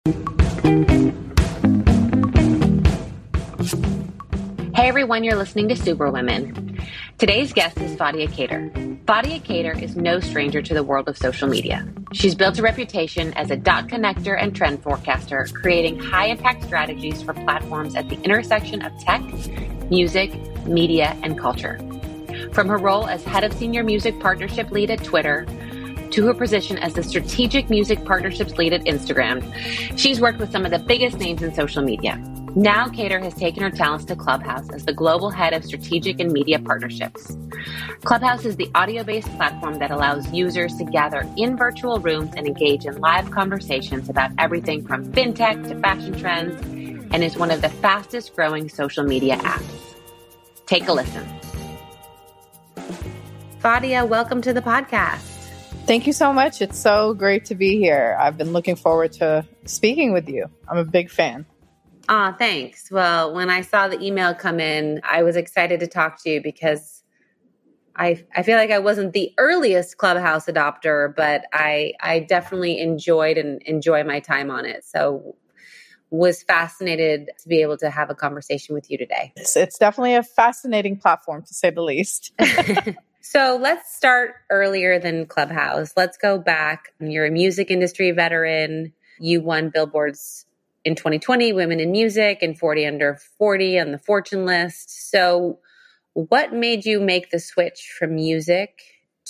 Hey everyone, you're listening to Superwomen. Today's guest is Fadia Kader. Fadia Kader is no stranger to the world of social media. She's built a reputation as a dot connector and trend forecaster, creating high-impact strategies for platforms at the intersection of tech, music, media, and culture. From her role as head of senior music partnership lead at Twitter to her position as the strategic music partnerships lead at Instagram, she's worked with some of the biggest names in social media. Now, Kader has taken her talents to Clubhouse as the global head of strategic and media partnerships. Clubhouse is the audio-based platform that allows users to gather in virtual rooms and engage in live conversations about everything from fintech to fashion trends, and is one of the fastest growing social media apps. Take a listen. Fadia, welcome to the podcast. Thank you so much. It's so great to be here. I've been looking forward to speaking with you. I'm a big fan. Thanks. Well, when I saw the email come in, I was excited to talk to you because I feel like I wasn't the earliest Clubhouse adopter, but I definitely enjoyed and enjoy my time on it. So was fascinated to be able to have a conversation with you today. It's definitely a fascinating platform, to say the least. So let's start earlier than Clubhouse. Let's go back. You're a music industry veteran. You won Billboard's in 2020, Women in Music, and 40 Under 40 on the Fortune list. So what made you make the switch from music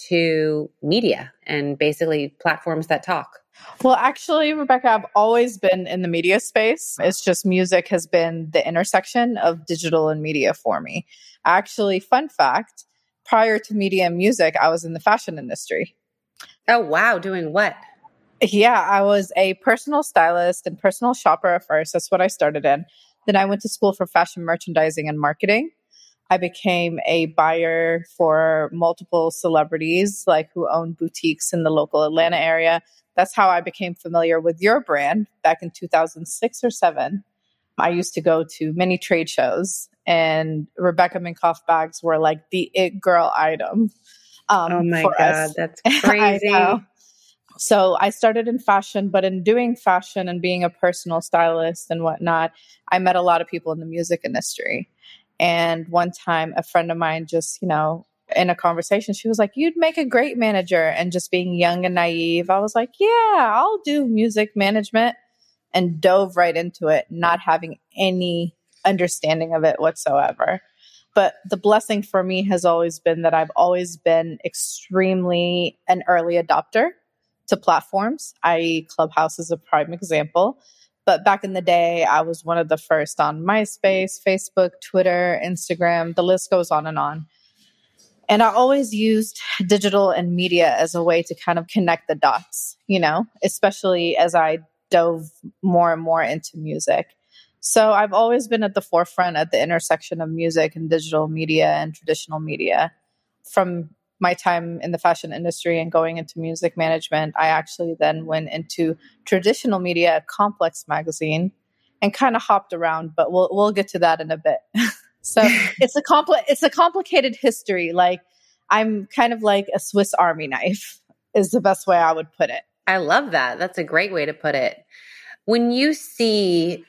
to media and basically platforms that talk? Well, actually, Rebecca, I've always been in the media space. It's just music has been the intersection of digital and media for me. Actually, fun fact, prior to media and music, I was in the fashion industry. Oh, wow. Doing what? Yeah, I was a personal stylist and personal shopper at first. That's what I started in. Then I went to school for fashion merchandising and marketing. I became a buyer for multiple celebrities, like who own boutiques in the local Atlanta area. That's how I became familiar with your brand back in 2006 or 7. I used to go to many trade shows, and Rebecca Minkoff bags were like the it girl item. Oh my God, us. That's crazy. So I started in fashion, but in doing fashion and being a personal stylist and whatnot, I met a lot of people in the music industry. And one time a friend of mine just, in a conversation, she was like, "You'd make a great manager." And just being young and naive, I was like, "Yeah, I'll do music management," and dove right into it, not having any understanding of it whatsoever. But the blessing for me has always been that I've always been extremely an early adopter to platforms, i.e. Clubhouse is a prime example. But back in the day, I was one of the first on MySpace, Facebook, Twitter, Instagram, the list goes on and on. And I always used digital and media as a way to kind of connect the dots, especially as I dove more and more into music. So I've always been at the forefront at the intersection of music and digital media and traditional media. From my time in the fashion industry and going into music management, I actually then went into traditional media at Complex magazine and kind of hopped around, but we'll get to that in a bit. So it's a complicated history. Like I'm kind of like a Swiss Army knife is the best way I would put it. I love that. That's a great way to put it. When you see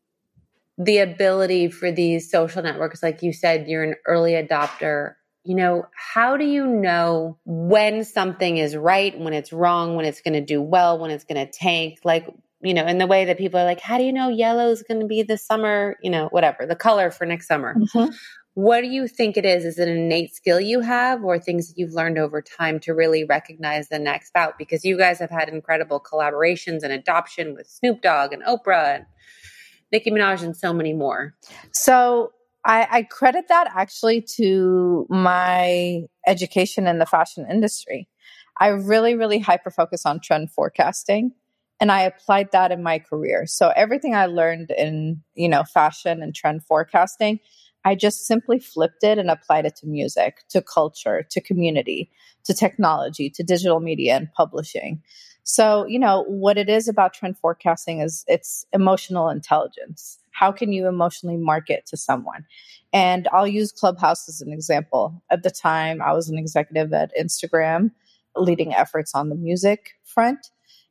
the ability for these social networks, like you said, you're an early adopter. How do you know when something is right, when it's wrong, when it's going to do well, when it's going to tank? Like, in the way that people are like, how do you know yellow is going to be the summer, whatever, the color for next summer? Mm-hmm. What do you think it is? Is it an innate skill you have or things that you've learned over time to really recognize the next bout? Because you guys have had incredible collaborations and adoption with Snoop Dogg and Oprah and Nicki Minaj and so many more. So I credit that actually to my education in the fashion industry. I really, really hyper-focus on trend forecasting, and I applied that in my career. So everything I learned in, fashion and trend forecasting, I just simply flipped it and applied it to music, to culture, to community, to technology, to digital media and publishing. So, what it is about trend forecasting is it's emotional intelligence. How can you emotionally market to someone? And I'll use Clubhouse as an example. At the time, I was an executive at Instagram, leading efforts on the music front.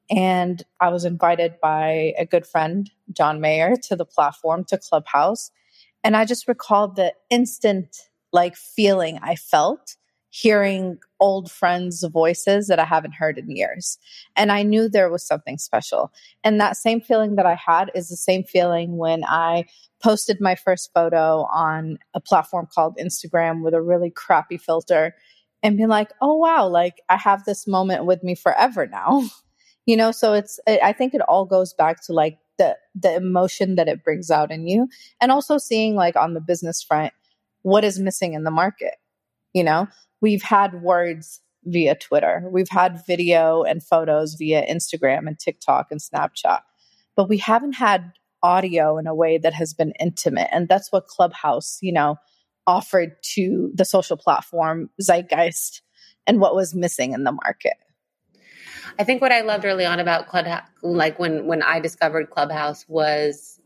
And I was invited by a good friend, John Mayer, to the platform, to Clubhouse. And I just recalled the instant feeling I felt hearing old friends' voices that I haven't heard in years. And I knew there was something special. And that same feeling that I had is the same feeling when I posted my first photo on a platform called Instagram with a really crappy filter and being like, oh, wow, I have this moment with me forever now. So I think it all goes back to the emotion that it brings out in you, and also seeing on the business front, what is missing in the market. We've had words via Twitter. We've had video and photos via Instagram and TikTok and Snapchat, but we haven't had audio in a way that has been intimate. And that's what Clubhouse, offered to the social platform zeitgeist and what was missing in the market. I think what I loved early on about Clubhouse, when I discovered Clubhouse, was,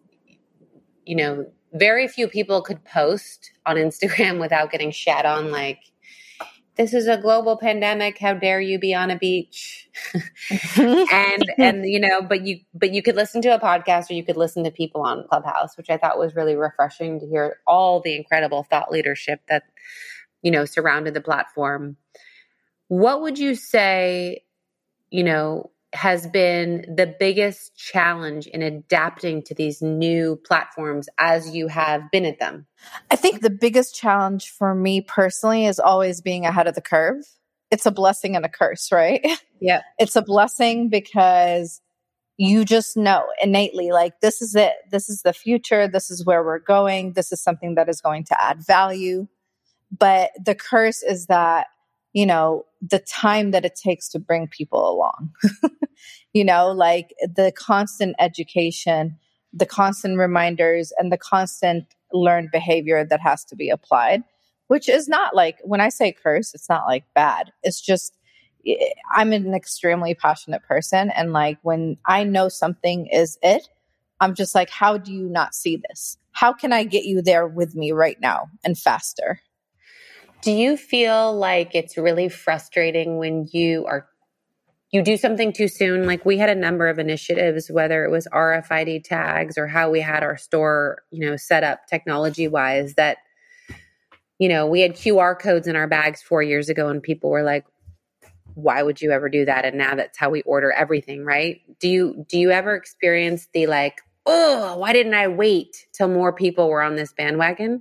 very few people could post on Instagram without getting shat on. This is a global pandemic. How dare you be on a beach? and but you could listen to a podcast or you could listen to people on Clubhouse, which I thought was really refreshing to hear all the incredible thought leadership that, surrounded the platform. What would you say, has been the biggest challenge in adapting to these new platforms as you have been at them? I think the biggest challenge for me personally is always being ahead of the curve. It's a blessing and a curse, right? Yeah. It's a blessing because you just know innately, this is it. This is the future. This is where we're going. This is something that is going to add value. But the curse is that, the time that it takes to bring people along, the constant education, the constant reminders, and the constant learned behavior that has to be applied, which is not when I say curse, it's not bad. It's just, I'm an extremely passionate person. And when I know something is it, I'm just how do you not see this? How can I get you there with me right now and faster? Do you feel like it's really frustrating when you do something too soon? We had a number of initiatives, whether it was RFID tags or how we had our store, set up technology wise, that, we had QR codes in our bags 4 years ago and people were like, why would you ever do that? And now that's how we order everything, right? Do you ever experience the oh, why didn't I wait till more people were on this bandwagon?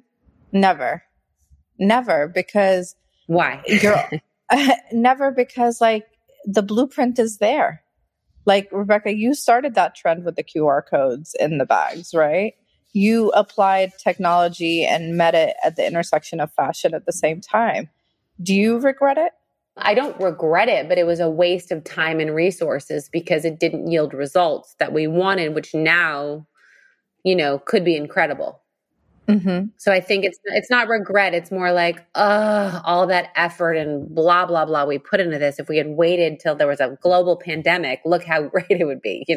Never, because why? Never, because the blueprint is there. Rebecca, you started that trend with the QR codes in the bags, right? You applied technology and met it at the intersection of fashion at the same time. Do you regret it? I don't regret it, but it was a waste of time and resources because it didn't yield results that we wanted, which now, could be incredible. Mm-hmm. So I think it's not regret. It's more all that effort and blah, blah, blah we put into this. If we had waited till there was a global pandemic, look how great it would be,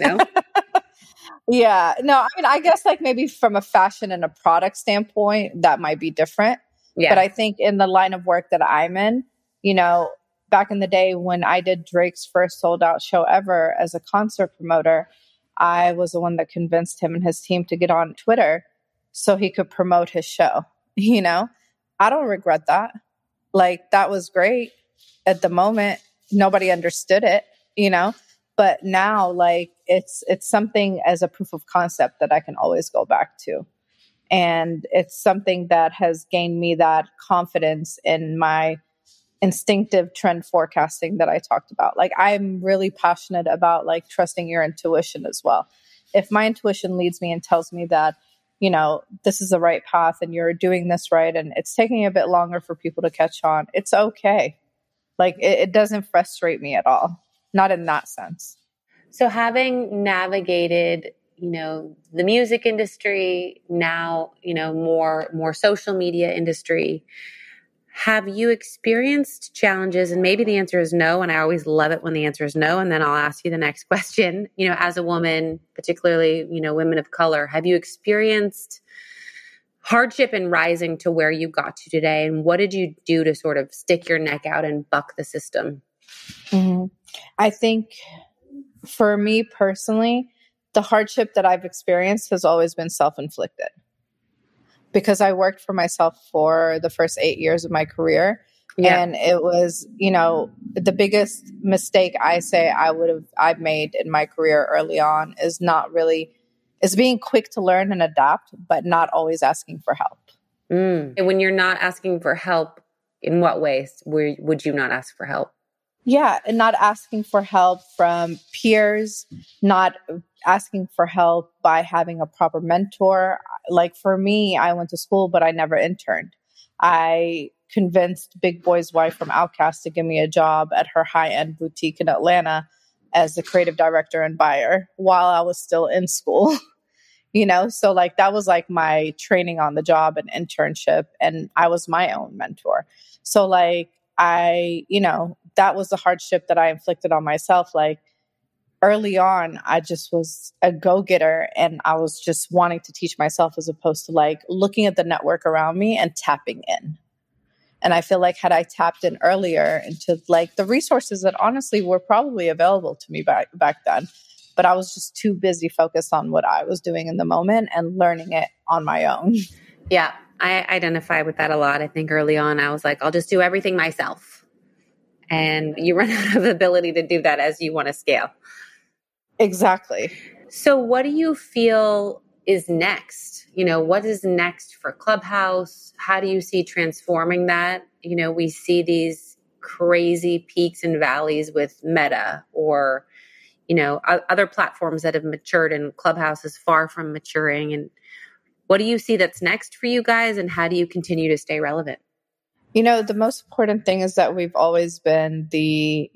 Yeah. No, I guess maybe from a fashion and a product standpoint, that might be different. Yeah. But I think in the line of work that I'm in, back in the day when I did Drake's first sold out show ever as a concert promoter, I was the one that convinced him and his team to get on Twitter so he could promote his show. I don't regret that. That was great at the moment. Nobody understood it, but now it's something as a proof of concept that I can always go back to. And it's something that has gained me that confidence in my instinctive trend forecasting that I talked about. I'm really passionate about trusting your intuition as well. If my intuition leads me and tells me that, this is the right path and you're doing this right and it's taking a bit longer for people to catch on, it's okay. It doesn't frustrate me at all. Not in that sense. So having navigated, the music industry, now, more social media industry, have you experienced challenges? And maybe the answer is no. And I always love it when the answer is no. And then I'll ask you the next question. As a woman, particularly, women of color, have you experienced hardship in rising to where you got to today? And what did you do to sort of stick your neck out and buck the system? Mm-hmm. I think For me personally, the hardship that I've experienced has always been self-inflicted because I worked for myself for the first 8 years of my career. Yeah. And it was, the biggest mistake I've made in my career early on is being quick to learn and adapt, but not always asking for help. And when you're not asking for help, in what ways would you not ask for help? Yeah, and not asking for help from peers, not asking for help by having a proper mentor. Like for me, I went to school, but I never interned. I convinced Big Boy's wife from Outkast to give me a job at her high-end boutique in Atlanta as the creative director and buyer while I was still in school. So like that was like my training on the job and internship, and I was my own mentor. So like that was the hardship that I inflicted on myself. Like early on, I just was a go-getter and I was just wanting to teach myself as opposed to like looking at the network around me and tapping in. And I feel like had I tapped in earlier into like the resources that honestly were probably available to me back then, but I was just too busy focused on what I was doing in the moment and learning it on my own. Yeah, I identify with that a lot. I think early on I was like, I'll just do everything myself. And you run out of ability to do that as you want to scale. Exactly. So what do you feel is next? What is next for Clubhouse? How do you see transforming that? We see these crazy peaks and valleys with Meta or, other platforms that have matured, and Clubhouse is far from maturing. And what do you see that's next for you guys? And how do you continue to stay relevant? The most important thing is that we've always been the,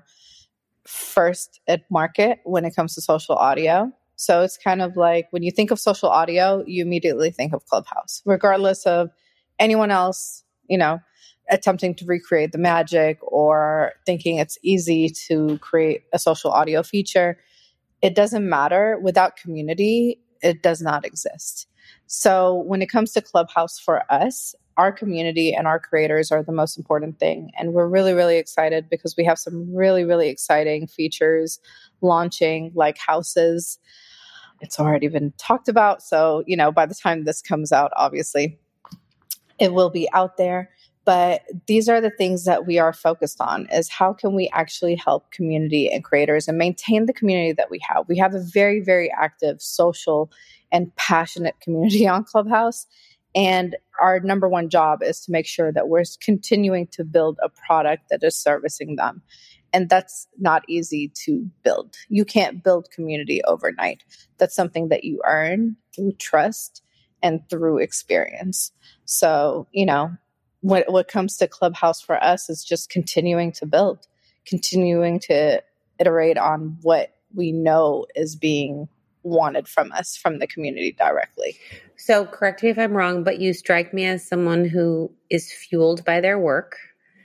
first at market when it comes to social audio. So it's kind of like when you think of social audio, you immediately think of Clubhouse, regardless of anyone else, attempting to recreate the magic or thinking it's easy to create a social audio feature. It doesn't matter. Without community, it does not exist. So when it comes to Clubhouse for us, our community and our creators are the most important thing. And we're really, really excited because we have some really, really exciting features launching, like houses. It's already been talked about. So, by the time this comes out, obviously, it will be out there. But these are the things that we are focused on, is how can we actually help community and creators and maintain the community that we have. We have a very, very active social and passionate community on Clubhouse. And our number one job is to make sure that we're continuing to build a product that is servicing them. And that's not easy to build. You can't build community overnight. That's something that you earn through trust and through experience. So, what comes to Clubhouse for us is just continuing to build, continuing to iterate on what we know is being wanted from us, from the community directly. So correct me if I'm wrong, but you strike me as someone who is fueled by their work.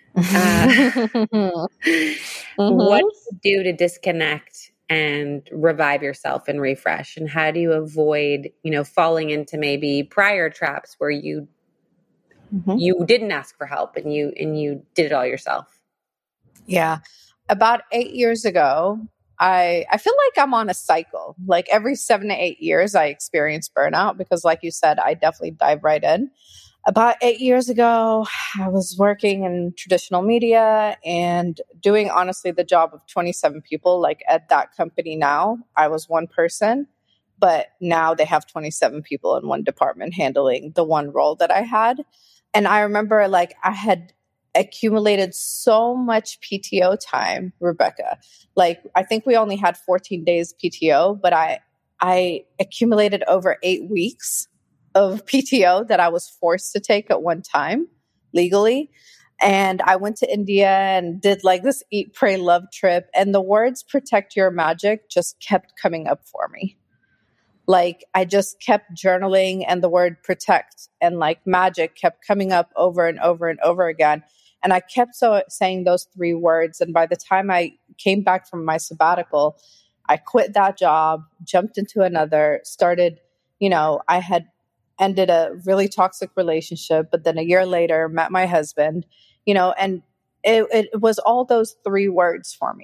What do you do to disconnect and revive yourself and refresh? And how do you avoid, falling into maybe prior traps where you didn't ask for help and you did it all yourself? Yeah. About 8 years ago, I feel like I'm on a cycle. Like every 7 to 8 years, I experience burnout because, like you said, I definitely dive right in. About 8 years ago, I was working in traditional media and doing, honestly, the job of 27 people. Like at that company now, I was one person, but now they have 27 people in one department handling the one role that I had. And I remember like I had accumulated so much PTO time, Rebecca. Like I think we only had 14 days PTO, but I accumulated over 8 weeks of PTO that I was forced to take at one time legally. And I went to India and did like this eat, pray, love trip. And the words protect your magic just kept coming up for me. Like I just kept journaling and the word protect and like magic kept coming up over and over and over again. And I kept saying those 3 words. And by the time I came back from my sabbatical, I quit that job, jumped into another, started, I had ended a really toxic relationship, but then a year later met my husband, and it was all those 3 words for me.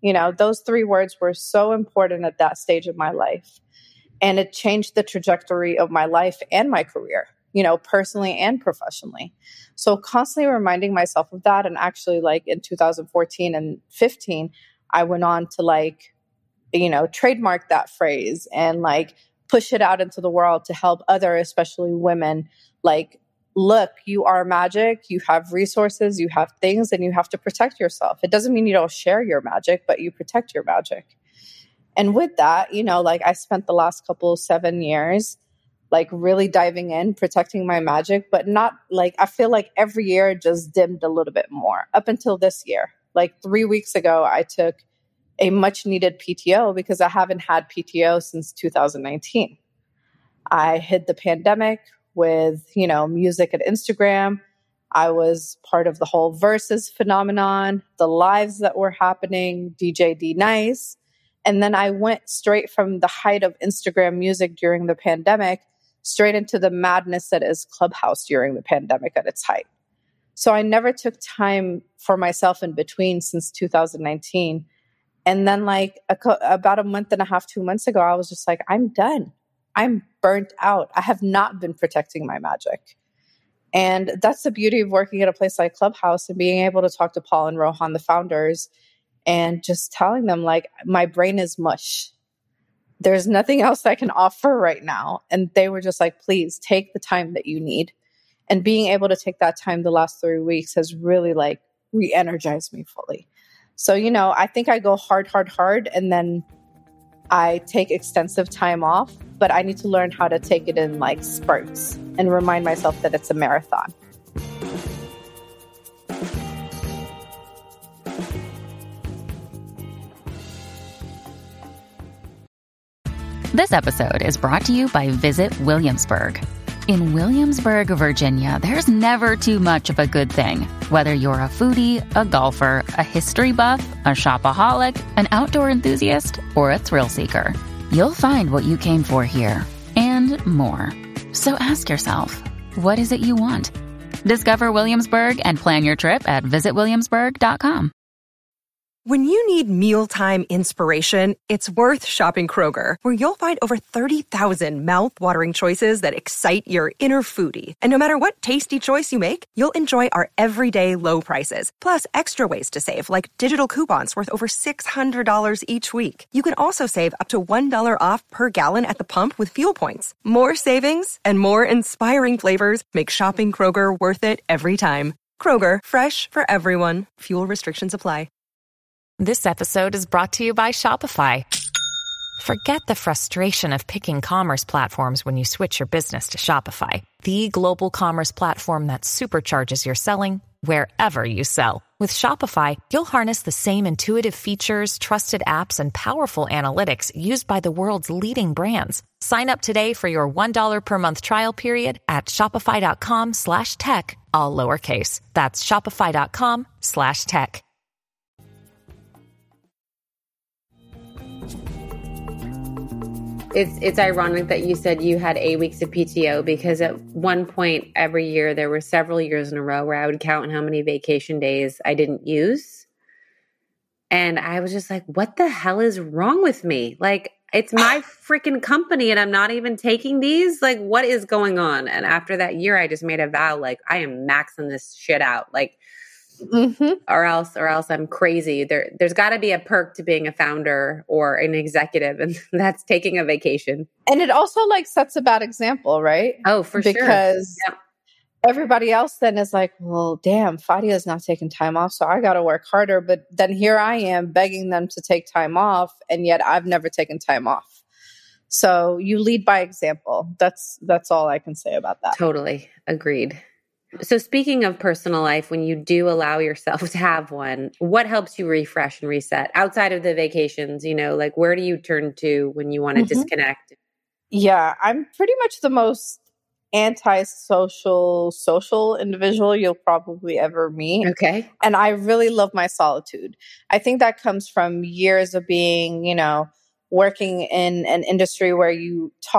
You know, those 3 words were so important at that stage of my life. And it changed the trajectory of my life and my career, you know, personally and professionally. So constantly reminding myself of that. And actually, like in 2014 and 15, I went on to like, you know, trademark that phrase and like push it out into the world to help other, especially women, like, look, you are magic, you have resources, you have things, and you have to protect yourself. It doesn't mean you don't share your magic, but you protect your magic. And with that, you know, like I spent the last 7 years like really diving in, protecting my magic, but not like, I feel like every year it just dimmed a little bit more up until this year. Like 3 weeks ago, I took a much needed PTO because I haven't had PTO since 2019. I hit the pandemic with, you know, music and Instagram. I was part of the whole Versus phenomenon, the lives that were happening, DJ D Nice. And then I went straight from the height of Instagram music during the pandemic, straight into the madness that is Clubhouse during the pandemic at its height. So I never took time for myself in between since 2019. And then like about a month and a half, 2 months ago, I was just like, I'm done. I'm burnt out. I have not been protecting my magic. And that's the beauty of working at a place like Clubhouse and being able to talk to Paul and Rohan, the founders, and just telling them like, my brain is mush. There's nothing else I can offer right now. And they were just like, please take the time that you need. And being able to take that time the last 3 weeks has really like re-energized me fully. So, you know, I think I go hard, and then I take extensive time off, but I need to learn how to take it in like spurts and remind myself that it's a marathon. This episode is brought to you by Visit Williamsburg. In Williamsburg, Virginia, there's never too much of a good thing. Whether you're a foodie, a golfer, a history buff, a shopaholic, an outdoor enthusiast, or a thrill seeker, you'll find what you came for here and more. So ask yourself, what is it you want? Discover Williamsburg and plan your trip at visitwilliamsburg.com. When you need mealtime inspiration, it's worth shopping Kroger, where you'll find over 30,000 mouth-watering choices that excite your inner foodie. And no matter what tasty choice you make, you'll enjoy our everyday low prices, plus extra ways to save, like digital coupons worth over $600 each week. You can also save up to $1 off per gallon at the pump with fuel points. More savings and more inspiring flavors make shopping Kroger worth it every time. Kroger, fresh for everyone. Fuel restrictions apply. This episode is brought to you by Shopify. Forget the frustration of picking commerce platforms when you switch your business to Shopify, the global commerce platform that supercharges your selling wherever you sell. With Shopify, you'll harness the same intuitive features, trusted apps, and powerful analytics used by the world's leading brands. Sign up today for your $1 per month trial period at shopify.com/tech, all lowercase. That's shopify.com/tech. It's ironic that you said you had 8 weeks of PTO, because at one point every year, there were several years in a row where I would count how many vacation days I didn't use. And I was just like, what the hell is wrong with me? Like, it's my freaking company and I'm not even taking these. Like, what is going on? And after that year, I just made a vow, like, I am maxing this shit out. Like, or else I'm crazy. There's got to be a perk to being a founder or an executive, and that's taking a vacation. And it also like sets a bad example, right? Oh, for sure. Because everybody else then is like, well, damn, Fadia's not taking time off, so I got to work harder. But then here I am begging them to take time off, and yet I've never taken time off. So you lead by example. That's all I can say about that. Totally. Agreed. So speaking of personal life, when you do allow yourself to have one, what helps you refresh and reset outside of the vacations? You know, like, where do you turn to when you want to disconnect? Yeah, I'm pretty much the most anti-social individual you'll probably ever meet. Okay. And I really love my solitude. I think that comes from years of being, you know, working in an industry where you talk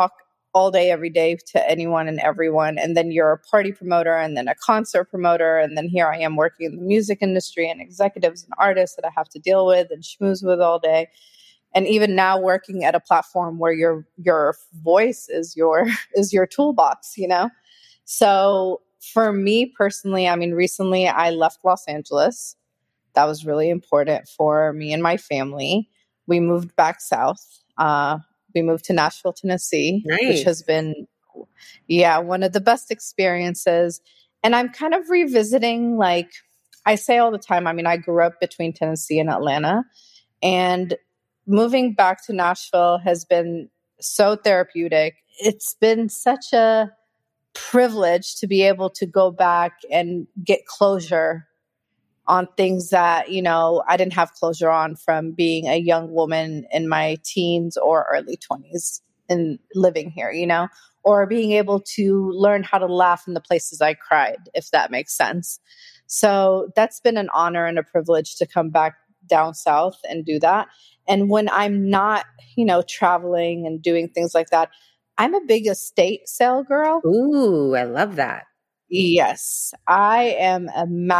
all day, every day to anyone and everyone. And then you're a party promoter and then a concert promoter. And then here I am working in the music industry and executives and artists that I have to deal with and schmooze with all day. And even now working at a platform where your voice is your toolbox, you know? So for me personally, I mean, recently I left Los Angeles. That was really important for me and my family. We moved back south. We moved to Nashville, Tennessee, which has been, one of the best experiences. And I'm kind of revisiting, like I say all the time, I mean, I grew up between Tennessee and Atlanta, and moving back to Nashville has been so therapeutic. It's been such a privilege to be able to go back and get closure on things that, you know, I didn't have closure on from being a young woman in my teens or early 20s and living here, you know, or being able to learn how to laugh in the places I cried, if that makes sense. So that's been an honor and a privilege to come back down south and do that. And when I'm not, you know, traveling and doing things like that, I'm a big estate sale girl. Ooh, I love that. Yes, I am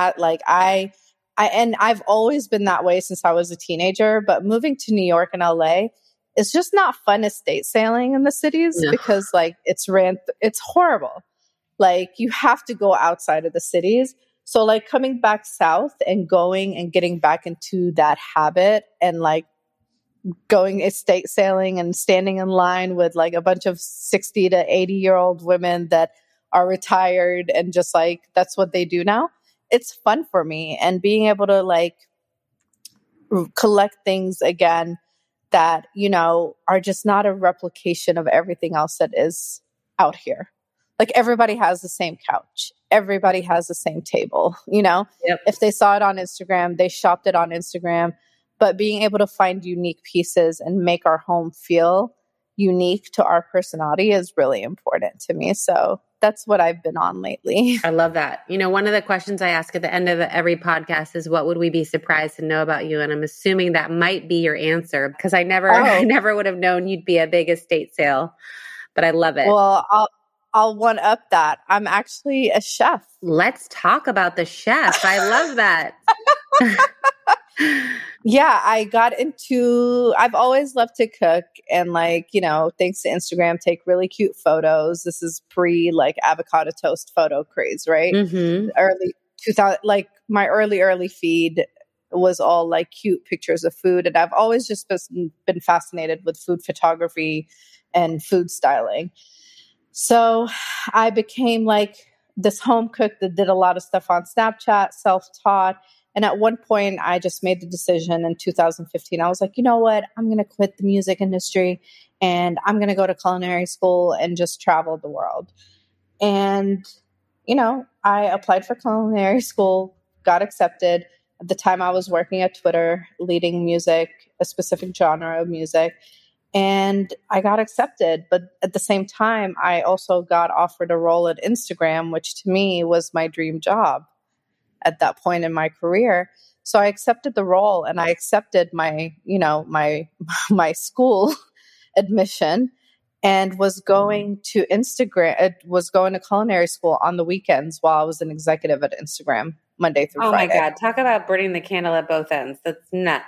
and I've always been that way since I was a teenager, but moving to New York and LA, it's just not fun estate sailing in the cities because like it's horrible. Like you have to go outside of the cities. So like coming back south and going and getting back into that habit and like going estate sailing and standing in line with like a bunch of 60 to 80-year-old women that are retired and just like, that's what they do now. It's fun for me. And being able to like collect things again that, you know, are just not a replication of everything else that is out here. Like everybody has the same couch. Everybody has the same table, you know, If they saw it on Instagram, they shopped it on Instagram. But being able to find unique pieces and make our home feel unique to our personality is really important to me. So that's what I've been on lately. I love that. You know, one of the questions I ask at the end of every podcast is, what would we be surprised to know about you? And I'm assuming that might be your answer because I never would have known you'd be a big estate sale, but I love it. Well, I'll one up that. I'm actually a chef. Let's talk about the chef. I love that. Yeah, I've always loved to cook and like, you know, thanks to Instagram, take really cute photos. This is pre like avocado toast photo craze, right? Mm-hmm. Early 2000, like my early feed was all like cute pictures of food. And I've always just been fascinated with food photography and food styling. So I became like this home cook that did a lot of stuff on Snapchat, self-taught. And at one point, I just made the decision in 2015. I was like, you know what? I'm going to quit the music industry and I'm going to go to culinary school and just travel the world. And, you know, I applied for culinary school, got accepted. At the time, I was working at Twitter, leading music, a specific genre of music. And I got accepted. But at the same time, I also got offered a role at Instagram, which to me was my dream job at that point in my career. So I accepted the role and I accepted my school admission and was going to culinary school on the weekends while I was an executive at Instagram Monday through Friday. Oh my God. Talk about burning the candle at both ends. That's nuts.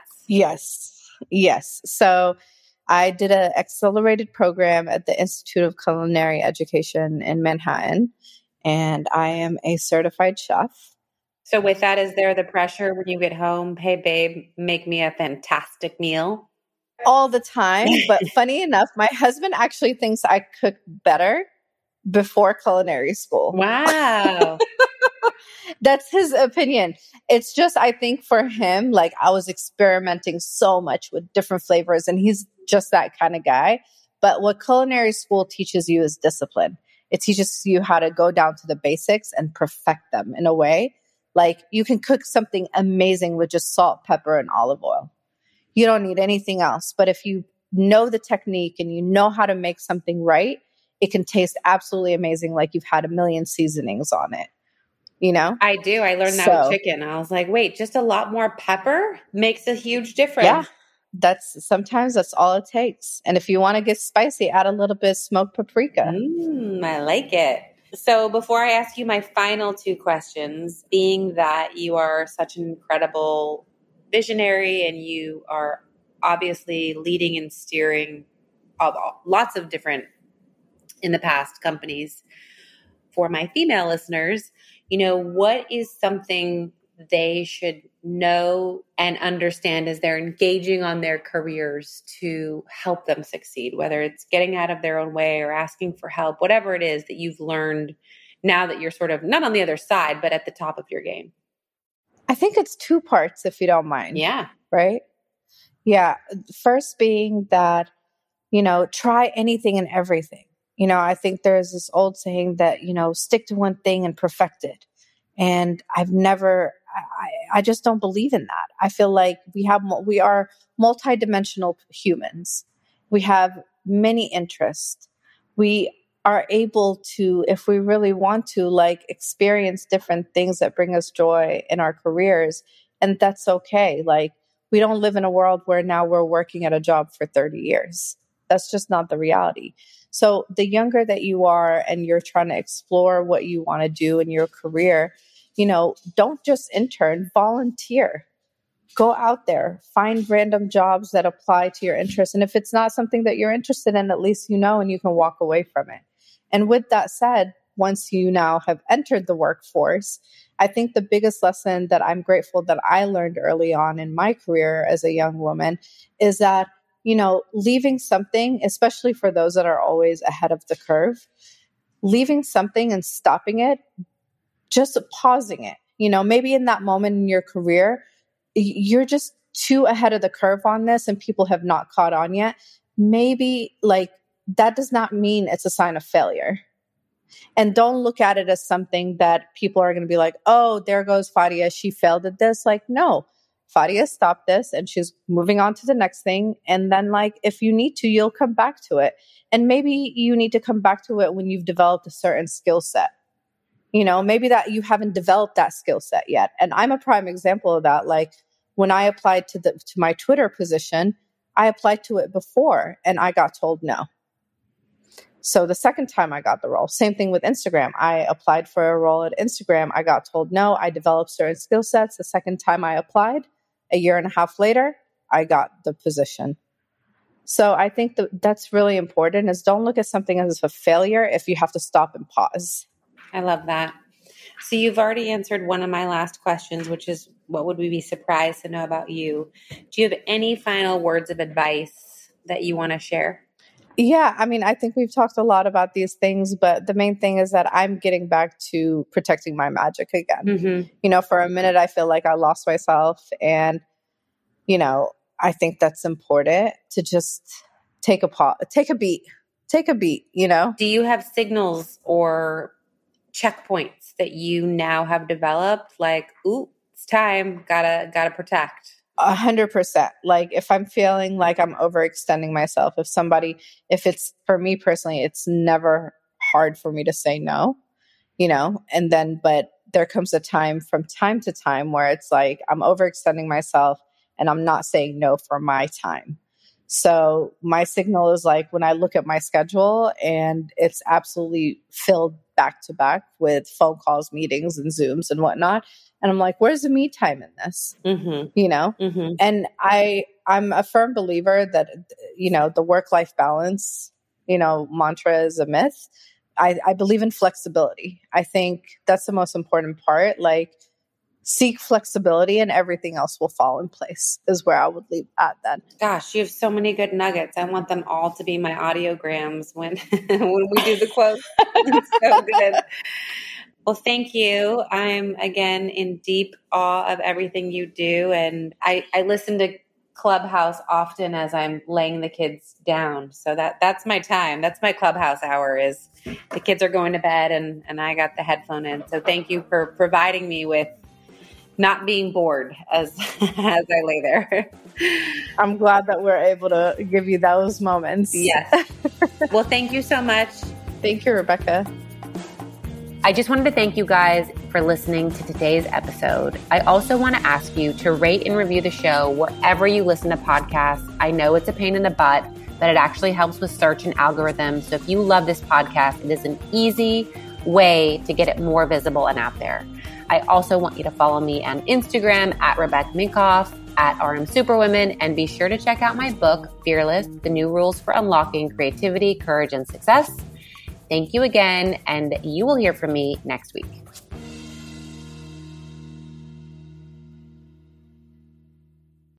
Yes. So I did an accelerated program at the Institute of Culinary Education in Manhattan, and I am a certified chef. So with that, is there the pressure when you get home, hey, babe, make me a fantastic meal? All the time. But funny enough, my husband actually thinks I cook better before culinary school. Wow. That's his opinion. It's just, I think for him, like I was experimenting so much with different flavors and he's just that kind of guy. But what culinary school teaches you is discipline. It teaches you how to go down to the basics and perfect them in a way. Like you can cook something amazing with just salt, pepper, and olive oil. You don't need anything else. But if you know the technique and you know how to make something right, it can taste absolutely amazing, like you've had a million seasonings on it. You know? I do. I learned that with chicken. I was like, wait, just a lot more pepper makes a huge difference. sometimes that's all it takes. And if you want to get spicy, add a little bit of smoked paprika. I like it. So before I ask you my final two questions, being that you are such an incredible visionary and you are obviously leading and steering lots of different, in the past, companies, for my female listeners, what is something they should know and understand as they're engaging on their careers to help them succeed, whether it's getting out of their own way or asking for help, whatever it is that you've learned now that you're sort of not on the other side, but at the top of your game? I think it's two parts, if you don't mind. Yeah. Right? Yeah. First being that, try anything and everything. I think there's this old saying that, stick to one thing and perfect it. And I just don't believe in that. I feel like we are multidimensional humans. We have many interests. We are able to, if we really want to, experience different things that bring us joy in our careers. And that's okay. We don't live in a world where now we're working at a job for 30 years. That's just not the reality. So the younger that you are and you're trying to explore what you want to do in your career, don't just intern, volunteer. Go out there, find random jobs that apply to your interests. And if it's not something that you're interested in, at least and you can walk away from it. And with that said, once you now have entered the workforce, I think the biggest lesson that I'm grateful that I learned early on in my career as a young woman is that, leaving something, especially for those that are always ahead of the curve, leaving something and stopping it, just pausing it. Maybe in that moment in your career, you're just too ahead of the curve on this and people have not caught on yet. Maybe that does not mean it's a sign of failure. And don't look at it as something that people are going to be like, oh, there goes Fadia. She failed at this. No, Fadia stopped this and she's moving on to the next thing. And then if you need to, you'll come back to it. And maybe you need to come back to it when you've developed a certain skill set. Maybe that you haven't developed that skill set yet. And I'm a prime example of that. When I applied to my Twitter position, I applied to it before and I got told no. So the second time I got the role, same thing with Instagram. I applied for a role at Instagram. I got told no. I developed certain skill sets. The second time I applied, a year and a half later, I got the position. So I think that's really important is don't look at something as a failure if you have to stop and pause. I love that. So you've already answered one of my last questions, which is what would we be surprised to know about you? Do you have any final words of advice that you want to share? Yeah, I think we've talked a lot about these things, but the main thing is that I'm getting back to protecting my magic again. Mm-hmm. For a minute, I feel like I lost myself. And, I think that's important to just take a pause, take a beat. Do you have signals or checkpoints that you now have developed? Ooh, it's time, gotta protect. 100%. If I'm feeling like I'm overextending myself, if it's for me personally, it's never hard for me to say no, and then, but there comes a time from time to time where it's I'm overextending myself and I'm not saying no for my time. So my signal is when I look at my schedule and it's absolutely filled back to back with phone calls, meetings and Zooms and whatnot. And I'm where's the me time in this? Mm-hmm. Mm-hmm. And I'm a firm believer that, the work-life balance, mantra is a myth. I believe in flexibility. I think that's the most important part. Seek flexibility and everything else will fall in place is where I would leave at then. Gosh, you have so many good nuggets. I want them all to be my audiograms when we do the quotes. It's so good. Well, thank you. I'm, again, in deep awe of everything you do. And I listen to Clubhouse often as I'm laying the kids down. So that's my time. That's my Clubhouse hour is the kids are going to bed and I got the headphone in. So thank you for providing me with not being bored as I lay there. I'm glad that we're able to give you those moments. Yes. Well, thank you so much. Thank you, Rebecca. I just wanted to thank you guys for listening to today's episode. I also want to ask you to rate and review the show wherever you listen to podcasts. I know it's a pain in the butt, but it actually helps with search and algorithms. So if you love this podcast, it is an easy way to get it more visible and out there. I also want you to follow me on Instagram at Rebecca Minkoff, at RM Superwomen, and be sure to check out my book, Fearless, The New Rules for Unlocking Creativity, Courage, and Success. Thank you again, and you will hear from me next week.